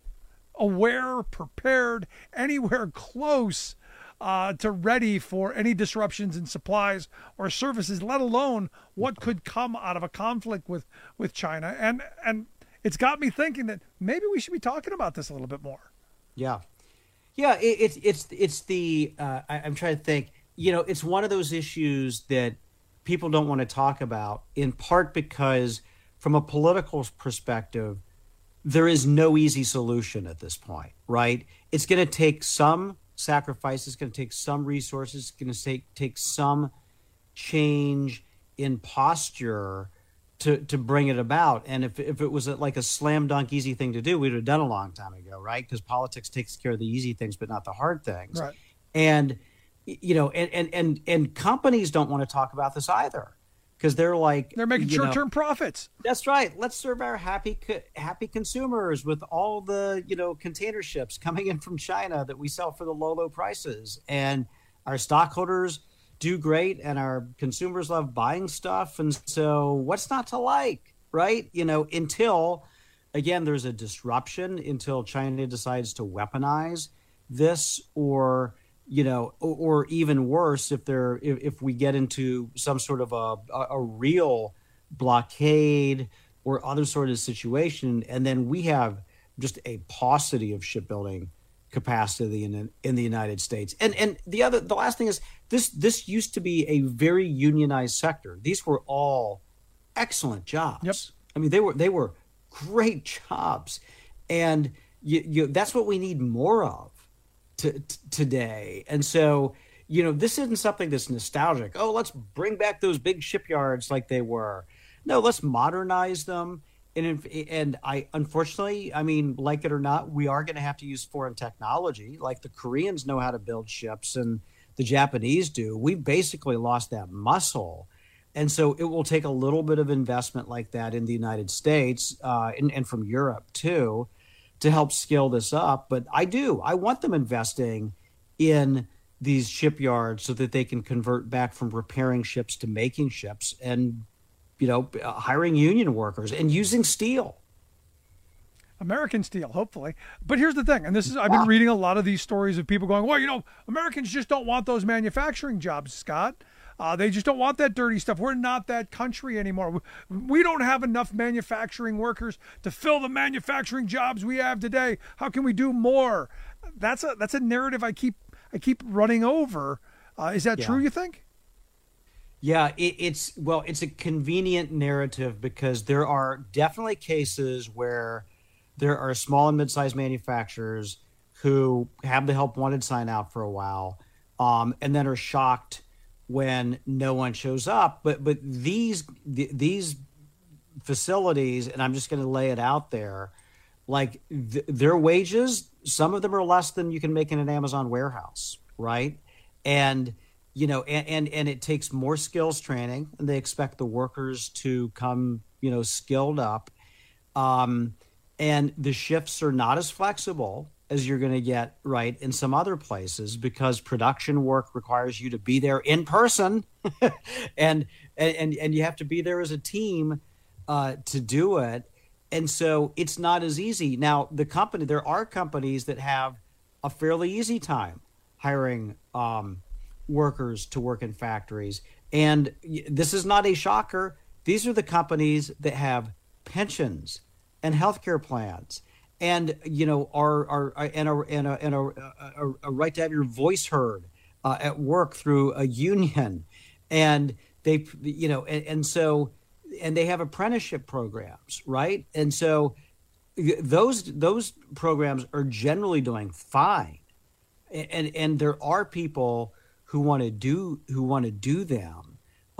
aware, prepared, anywhere close Uh, to ready for any disruptions in supplies or services, let alone what could come out of a conflict with, with China. And and it's got me thinking that maybe we should be talking about this a little bit more. Yeah. Yeah, it, it's it's it's the, uh, I, I'm trying to think, you know, it's one of those issues that people don't want to talk about, in part because from a political perspective, there is no easy solution at this point, right? It's going to take some sacrifice. It's going to take some resources. It's going to take take some change in posture to to bring it about. And if if it was a, like a slam dunk easy thing to do, we'd have done a long time ago, right? Because politics takes care of the easy things, but not the hard things. Right. And you know, and and and and companies don't want to talk about this either, because they're like, they're making short-term know, profits. That's right. Let's serve our happy happy consumers with all the, you know, container ships coming in from China that we sell for the low, low prices. And our stockholders do great, and our consumers love buying stuff. And so what's not to like, right? You know, until, again, there's a disruption, until China decides to weaponize this, or you know, or, or even worse, if they're if, if we get into some sort of a, a, a real blockade or other sort of situation, and then we have just a paucity of shipbuilding capacity in in the United States. And and the other the last thing is this this used to be a very unionized sector. These were all excellent jobs. Yep. I mean, they were they were great jobs, and you, you, that's what we need more of. To, t- today. And so, you know, this isn't something that's nostalgic. Oh, let's bring back those big shipyards like they were. No, let's modernize them. And and I, unfortunately, I mean, like it or not, we are going to have to use foreign technology. Like the Koreans know how to build ships, and the Japanese do. We've basically lost that muscle. And so it will take a little bit of investment like that in the United States uh, and, and from Europe too, to help scale this up. But I do, I want them investing in these shipyards so that they can convert back from repairing ships to making ships and, you know, hiring union workers and using steel. American steel, hopefully. But here's the thing, and this is, I've been reading a lot of these stories of people going, well, you know, Americans just don't want those manufacturing jobs, Scott. Uh, they just don't want that dirty stuff. We're not that country anymore. We don't have enough manufacturing workers to fill the manufacturing jobs we have today. How can we do more? That's a that's a narrative I keep I keep running over. Uh, is that Yeah. true, you think? Yeah, it, it's well, it's a convenient narrative because there are definitely cases where there are small and mid-sized manufacturers who have the help wanted sign out for a while, um, and then are shocked when no one shows up. But but these th- these facilities, and I'm just going to lay it out there, like th- their wages, some of them are less than you can make in an Amazon warehouse, right? And you know, and, and and it takes more skills training, and they expect the workers to come, you know, skilled up. Um, and the shifts are not as flexible as you're going to get right in some other places because production work requires you to be there in person, and and and you have to be there as a team uh, to do it. And so it's not as easy. Now, the company, there are companies that have a fairly easy time hiring um, workers to work in factories. And this is not a shocker. These are the companies that have pensions and healthcare plans, and you know are are and a and a, and a, a, a right to have your voice heard uh, at work through a union, and they you know and, and so and they have apprenticeship programs, right? And so those those programs are generally doing fine, and and there are people who want to do who want to do them,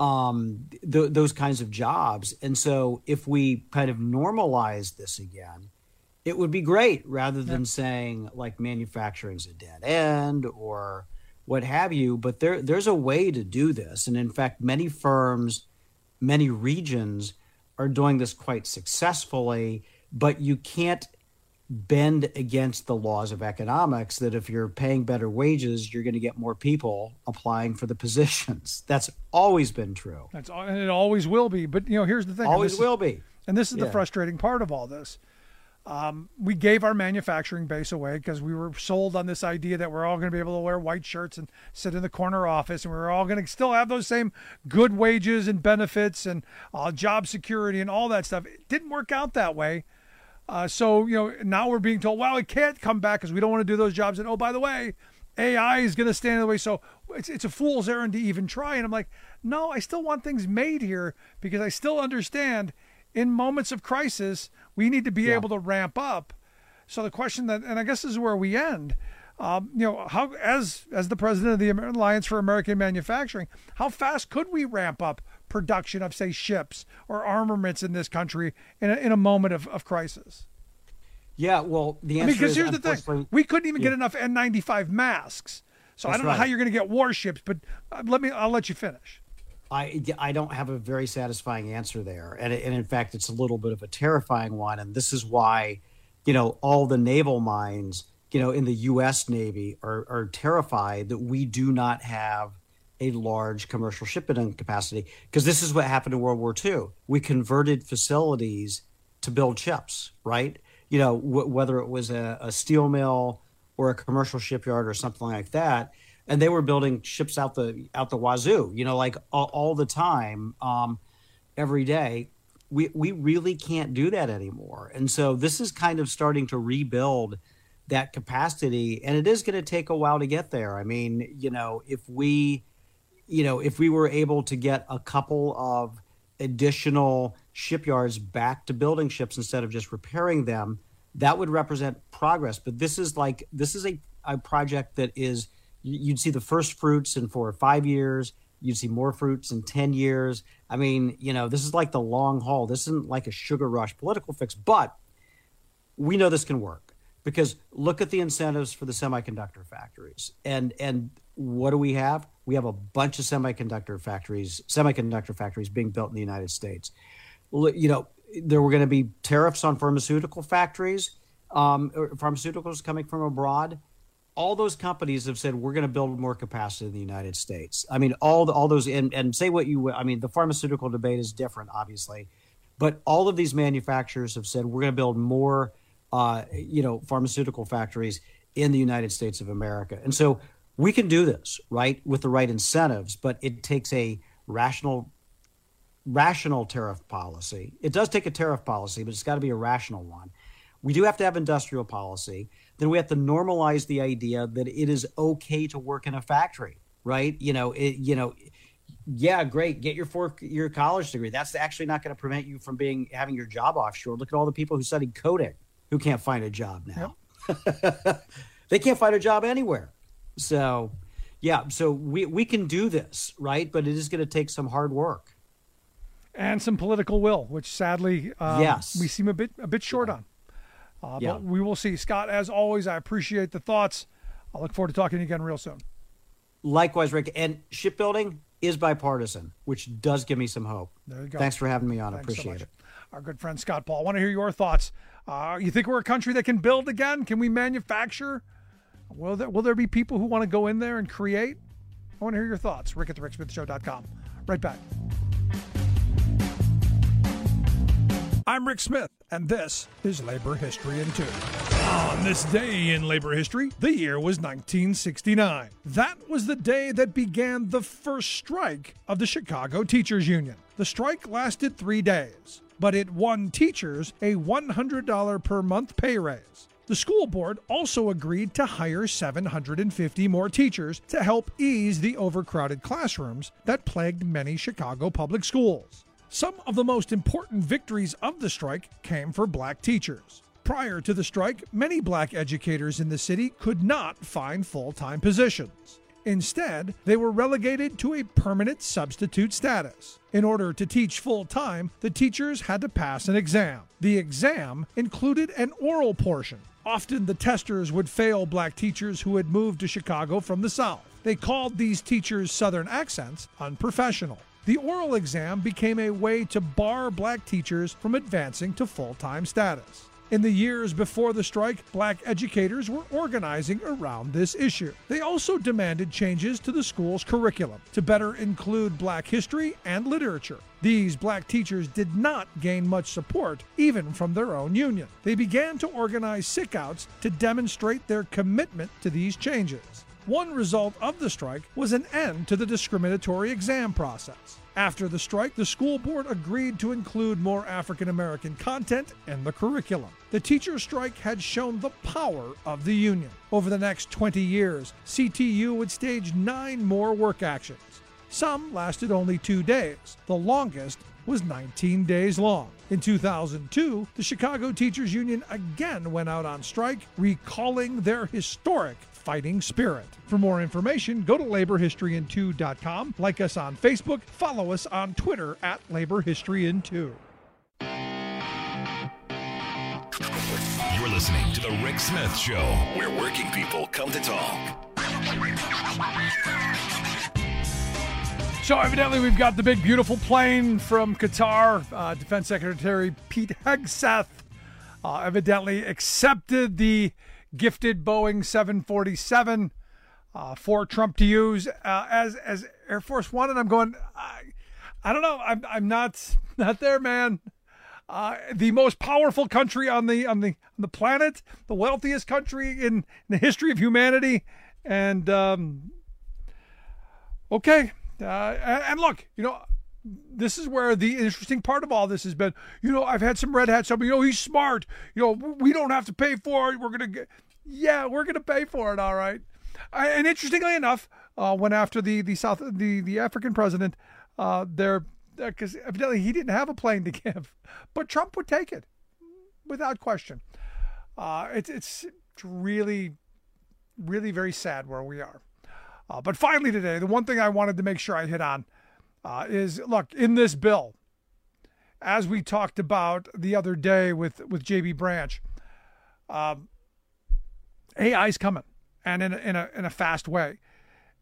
um, th- those kinds of jobs. And so if we kind of normalize this again, it would be great rather than saying like manufacturing's a dead end or what have you. But there there's a way to do this. And in fact, many firms, many regions are doing this quite successfully, but you can't bend against the laws of economics that if you're paying better wages, you're going to get more people applying for the positions. That's always been true. That's and it always will be. But you know, here's the thing. Always is, will be. And this is Yeah. the frustrating part of all this. Um, we gave our manufacturing base away because we were sold on this idea that we're all going to be able to wear white shirts and sit in the corner office, and we're all going to still have those same good wages and benefits and uh, job security and all that stuff. It didn't work out that way. Uh, so, you know, now we're being told, well, it can't come back because we don't want to do those jobs. And, oh, by the way, A I is going to stand in the way. So it's, it's a fool's errand to even try. And I'm like, no, I still want things made here because I still understand in moments of crisis, we need to be Yeah. able to ramp up. So the question that, and I guess this is where we end, um, you know, how, as, as the president of the Alliance for American Manufacturing, how fast could we ramp up production of, say, ships or armaments in this country in a, in a moment of, of crisis? Yeah, well, the I answer mean, because is, here's the thing. unfortunately- We couldn't even Yeah. get enough N ninety-five masks. So I That's don't know how right. you're going to get warships, but uh, let me, I'll let you finish. I, I don't have a very satisfying answer there. And, and in fact, it's a little bit of a terrifying one. And this is why, you know, all the naval minds, you know, in the U S Navy are, are terrified that we do not have a large commercial shipping capacity. Because this is what happened in World War Two. We converted facilities to build ships, right? You know, w- whether it was a, a steel mill or a commercial shipyard or something like that. And they were building ships out the out the wazoo, you know, like all, all the time, um, every day. We we really can't do that anymore. And so this is kind of starting to rebuild that capacity, and it is going to take a while to get there. I mean, you know, if we, you know, if we were able to get a couple of additional shipyards back to building ships instead of just repairing them, that would represent progress. But this is like this is a, a project that is. You'd see the first fruits in four or five years. You'd see more fruits in ten years. I mean, you know, this is like the long haul. This isn't like a sugar rush political fix, but we know this can work because look at the incentives for the semiconductor factories. And and what do we have? We have a bunch of semiconductor factories, semiconductor factories being built in the United States. You know, there were going to be tariffs on pharmaceutical factories, um, pharmaceuticals coming from abroad. All those companies have said, we're going to build more capacity in the United States. I mean, all the, all those, and, and say what you, I mean, the pharmaceutical debate is different, obviously, but all of these manufacturers have said, we're going to build more, uh, you know, pharmaceutical factories in the United States of America. And so we can do this, right, with the right incentives, but it takes a rational, rational tariff policy. It does take a tariff policy, but it's got to be a rational one. We do have to have industrial policy. Then we have to normalize the idea that it is okay to work in a factory, right? You know, it, you know, yeah, great. Get your four year college degree. That's actually not going to prevent you from being having your job offshore. Look at all the people who studied coding who can't find a job now. Yep. They can't find a job anywhere. So, yeah, so we we can do this, right? But it is going to take some hard work and some political will, which sadly, um, yes, we seem a bit a bit short yeah. on. Uh, yeah. But we will see. Scott, as always, I appreciate the thoughts. I look forward to talking to you again real soon. Likewise, Rick. And shipbuilding is bipartisan, which does give me some hope. There you go. Thanks for having me on. I Thanks appreciate so it. Our good friend Scott Paul. I want to hear your thoughts. Uh, you think we're a country that can build again? Can we manufacture? Will there, will there be people who want to go in there and create? I want to hear your thoughts. Rick at the rick smith show dot com. Right back. I'm Rick Smith, and this is Labor History in Two. On this day in labor history, the year was nineteen sixty-nine. That was the day that began the first strike of the Chicago Teachers Union. The strike lasted three days, but it won teachers a one hundred dollars per month pay raise. The school board also agreed to hire seven hundred fifty more teachers to help ease the overcrowded classrooms that plagued many Chicago public schools. Some of the most important victories of the strike came for black teachers. Prior to the strike, many black educators in the city could not find full-time positions. Instead, they were relegated to a permanent substitute status. In order to teach full-time, the teachers had to pass an exam. The exam included an oral portion. Often the testers would fail black teachers who had moved to Chicago from the South. They called these teachers' Southern accents unprofessional. The oral exam became a way to bar black teachers from advancing to full-time status. In the years before the strike, black educators were organizing around this issue. They also demanded changes to the school's curriculum to better include black history and literature. These black teachers did not gain much support, even from their own union. They began to organize sickouts to demonstrate their commitment to these changes. One result of the strike was an end to the discriminatory exam process. After the strike, the school board agreed to include more African American content in the curriculum. The teacher strike had shown the power of the union. Over the next twenty years, C T U would stage nine more work actions. Some lasted only two days. The longest was nineteen days long. In two thousand two, the Chicago Teachers Union again went out on strike, recalling their historic fighting spirit. For more information, go to labor history in two dot com, like us on Facebook, follow us on Twitter at labor history in two. You're listening to The Rick Smith Show, where working people come to talk. So evidently we've got the big, beautiful plane from Qatar. Uh, Defense Secretary Pete Hegseth uh, evidently accepted the gifted Boeing seven forty-seven uh, for Trump to use uh, as as Air Force One, and I'm going, I, I don't know, I'm I'm not not there, man. Uh, the most powerful country on the on the on the planet, the wealthiest country in, in the history of humanity, and um, okay, uh, and, and look, you know. This is where the interesting part of all this has been. You know, I've had some red hats. Some, you know, he's smart. You know, we don't have to pay for it. We're gonna get, yeah, we're gonna pay for it. All right. Uh, and interestingly enough, uh, when after the the South the the African president, uh, there because uh, evidently he didn't have a plane to give, but Trump would take it without question. Uh, it's it's really, really very sad where we are. Uh, but finally today, the one thing I wanted to make sure I hit on. Uh, is, look, in this bill, as we talked about the other day with, with J B Branch, um, A I is coming, and in a, in a in a fast way.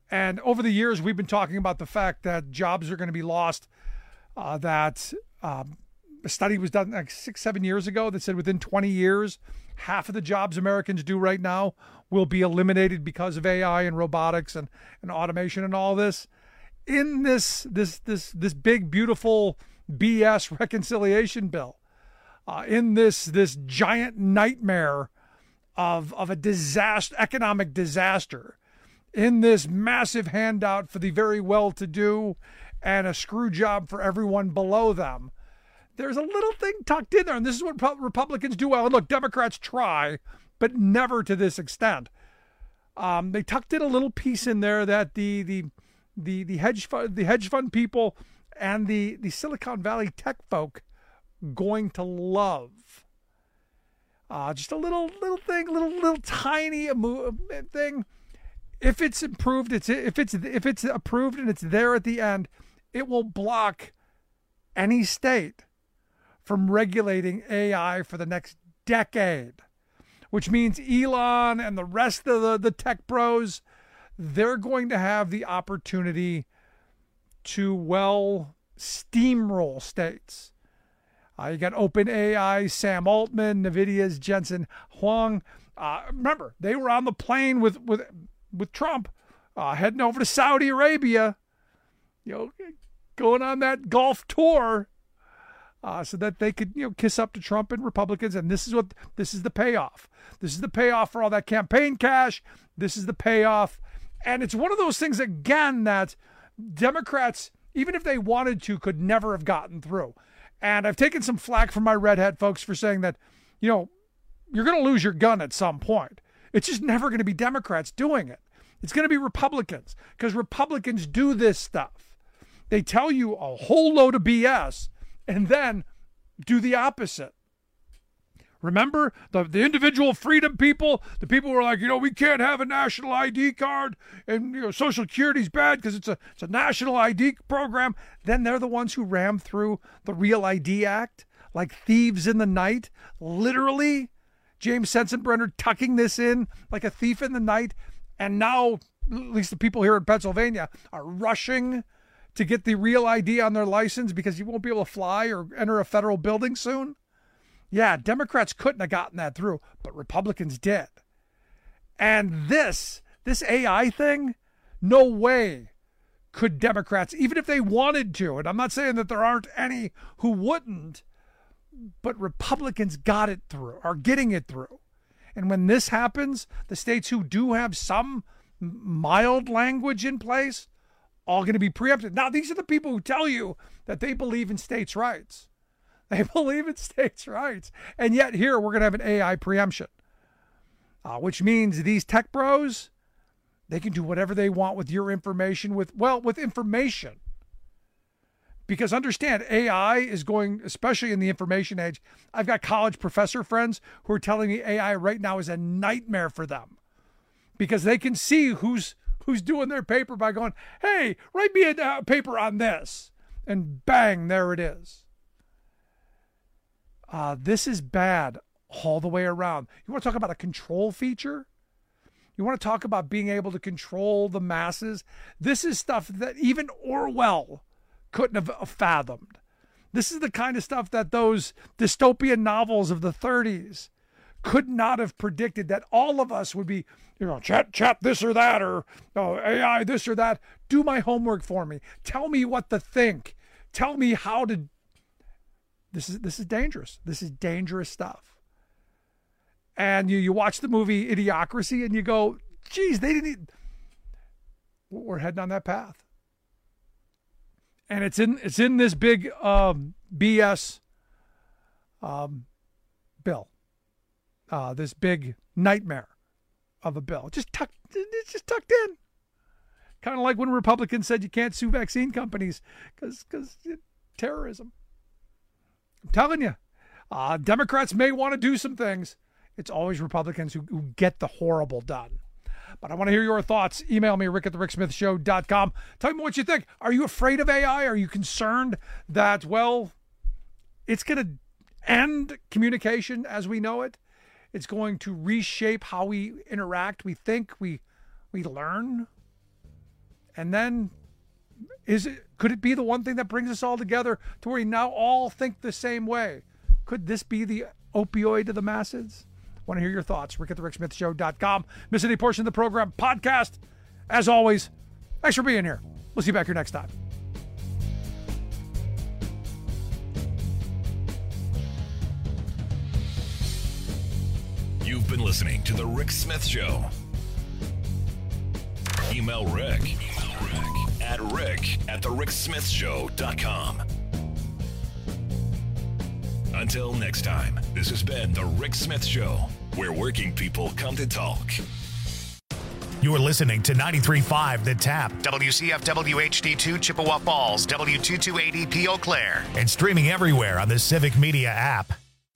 And over the years, we've been talking about the fact that jobs are going to be lost, uh, that um, a study was done like six, seven years ago that said within twenty years, half of the jobs Americans do right now will be eliminated because of A I and robotics and, and automation and all this. In this this this this big, beautiful B S reconciliation bill, uh, in this this giant nightmare of of a disaster, economic disaster, in this massive handout for the very well-to-do and a screw job for everyone below them, there's a little thing tucked in there, and this is what Republicans do well. And look, Democrats try, but never to this extent. Um, they tucked in a little piece in there that the the the the hedge fund the hedge fund people and the the Silicon Valley tech folk going to love. Uh, just a little little thing, little little tiny thing. If it's improved, it's if it's if it's approved and it's there at the end, it will block any state from regulating A I for the next decade, which means Elon and the rest of the, the tech bros, they're going to have the opportunity to, well, steamroll states. Uh, you got OpenAI, Sam Altman, NVIDIA's Jensen Huang. Uh, remember, they were on the plane with with with Trump, uh, heading over to Saudi Arabia, you know, going on that golf tour, uh, so that they could, you know, kiss up to Trump and Republicans. And this is what this is the payoff. This is the payoff for all that campaign cash. This is the payoff, and it's one of those things again that Democrats, even if they wanted to, could never have gotten through. And I've taken some flack from my red hat folks for saying that, you know, you're going to lose your gun at some point. It's just never going to be Democrats doing it. It's going to be Republicans, because Republicans do this stuff. They tell you a whole load of B S and then do the opposite. Remember the, the individual freedom people, the people who are like, you know, we can't have a national I D card and, you know, Social Security's bad because it's a, it's a national I D program. Then they're the ones who rammed through the Real I D Act like thieves in the night. Literally, James Sensenbrenner tucking this in like a thief in the night. And now, at least the people here in Pennsylvania are rushing to get the Real I D on their license because you won't be able to fly or enter a federal building soon. Yeah, Democrats couldn't have gotten that through, but Republicans did. And this, this A I thing, no way could Democrats, even if they wanted to, and I'm not saying that there aren't any who wouldn't, but Republicans got it through, are getting it through. And when this happens, the states who do have some mild language in place, all going to be preempted. Now, these are the people who tell you that they believe in states' rights. They believe in states' rights. And yet here we're going to have an A I preemption, uh, which means these tech bros, they can do whatever they want with your information, with, well, with information. Because understand, A I is going, especially in the information age, I've got college professor friends who are telling me A I right now is a nightmare for them because they can see who's who's doing their paper by going, hey, write me a uh, paper on this. And bang, there it is. Uh, this is bad all the way around. You want to talk about a control feature? You want to talk about being able to control the masses? This is stuff that even Orwell couldn't have fathomed. This is the kind of stuff that those dystopian novels of the thirties could not have predicted, that all of us would be, you know, chat, chat this or that, or oh, A I this or that. Do my homework for me. Tell me what to think. Tell me how to. This is this is dangerous. This is dangerous stuff. And you, you watch the movie Idiocracy and you go, geez, they didn't. Even... We're heading on that path. And it's in it's in this big um, B S um, bill, uh, this big nightmare of a bill. Just tucked, it's just tucked in. Kind of like when Republicans said you can't sue vaccine companies because because terrorism. I'm telling you, uh, Democrats may want to do some things. It's always Republicans who, who get the horrible done. But I want to hear your thoughts. Email me, rick at the rick smith show dot com. Tell me what you think. Are you afraid of A I? Are you concerned that, well, it's going to end communication as we know it? It's going to reshape how we interact, we think, we we learn? And then is it could it be the one thing that brings us all together to where we now all think the same way? Could this be the opioid to the masses? Want to hear your thoughts? Rick at the Rick Smith Show dot com. Miss any portion of the program, podcast. As always, thanks for being here. We'll see you back here next time. You've been listening to The Rick Smith Show. Email Rick, Email Rick at rick at the rick smith show dot com. Until next time, this has been The Rick Smith Show, where working people come to talk. You're listening to ninety-three point five The Tap, W C F W H D two Chippewa Falls, W two twenty P Eau Claire, and streaming everywhere on the Civic Media app.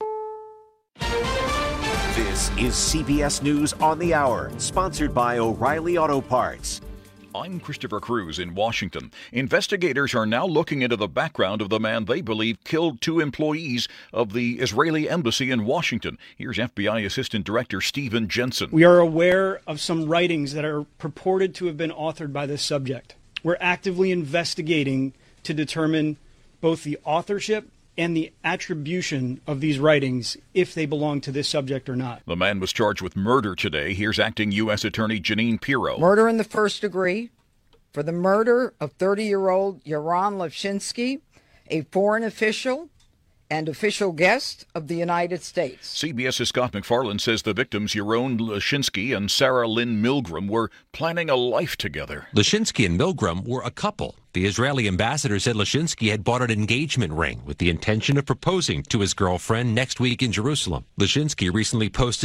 This is C B S News on the Hour, sponsored by O'Reilly Auto Parts. I'm Christopher Cruz in Washington. Investigators are now looking into the background of the man they believe killed two employees of the Israeli embassy in Washington. Here's F B I Assistant Director Stephen Jensen. We are aware of some writings that are purported to have been authored by this subject. We're actively investigating to determine both the authorship and the attribution of these writings, if they belong to this subject or not. The man was charged with murder today. Here's Acting U S Attorney Janine Pirro. Murder in the first degree for the murder of thirty-year-old Yaron Levshinsky, a foreign official and official guest of the United States. CBS's Scott McFarland says the victims, Yaron Levshinsky and Sarah Lynn Milgram, were planning a life together. Levshinsky and Milgram were a couple. The Israeli ambassador said Levshinsky had bought an engagement ring with the intention of proposing to his girlfriend next week in Jerusalem. Levshinsky recently posted